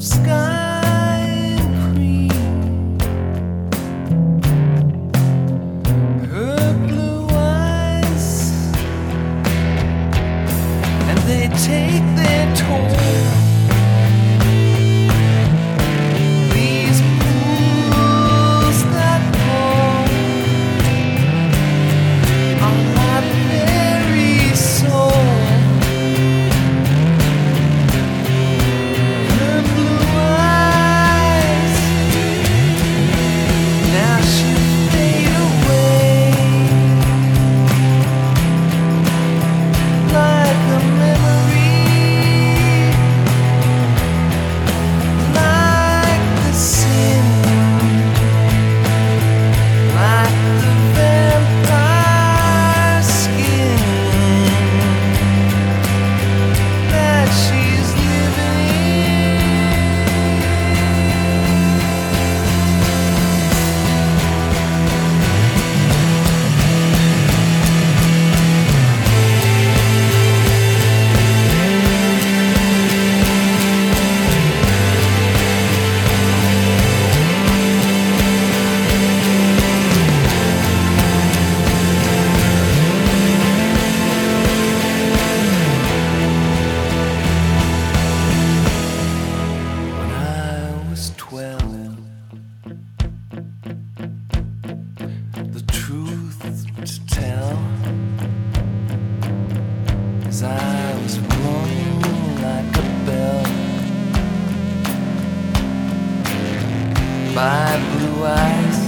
of sky and cream. Her blue eyes, and they take their toll. These pools that pour on my very soul. Her blue eyes, now she'll fade away like a memory, like the sin, like the vampire skin that she's living when I was 12. The truth to tell is I was rung like a bell by blue eyes